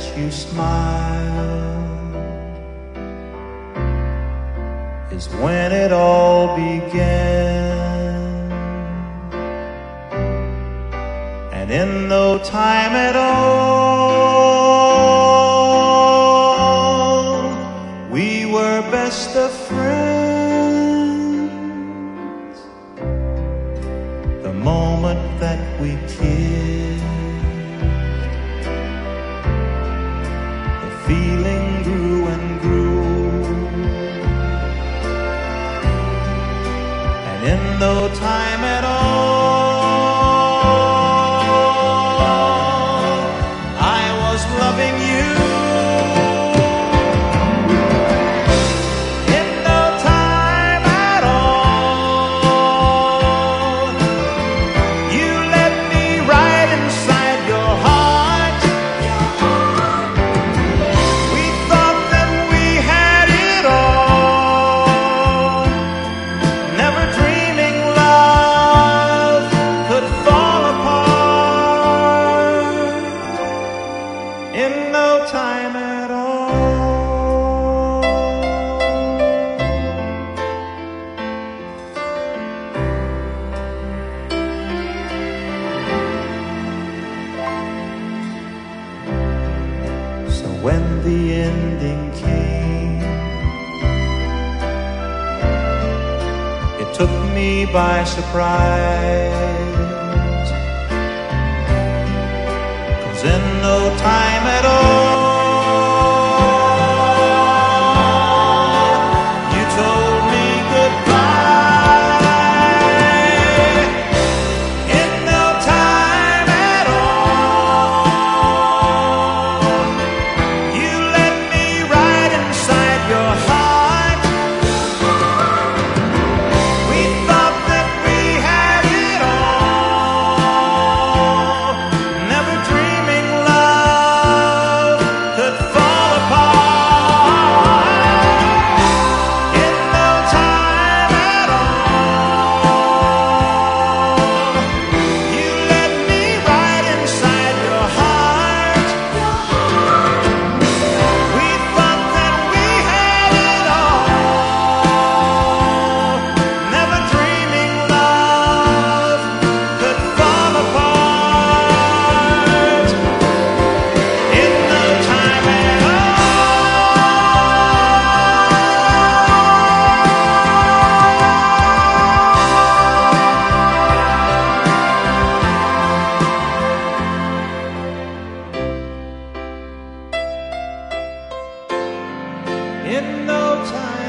you smiled is when it all began. And in no time at all, we were best of friends. The moment that we kissed, the feeling grew and grew. And in no time at all, I was loving you. In no time at all, you let me right inside your heart. We thought that we had it all, never dreaming love could fall apart. In no time at all. So when the ending came, it took me by surprise, 'cause in no time at all, you told me goodbye. In no time at all, you let me right inside your heart. We thought that we had it all, never dreaming love could fall apart. In no time at all, you let me right inside your heart. We thought that we had it all, never dreaming love could fall apart. In no time at all. In no time.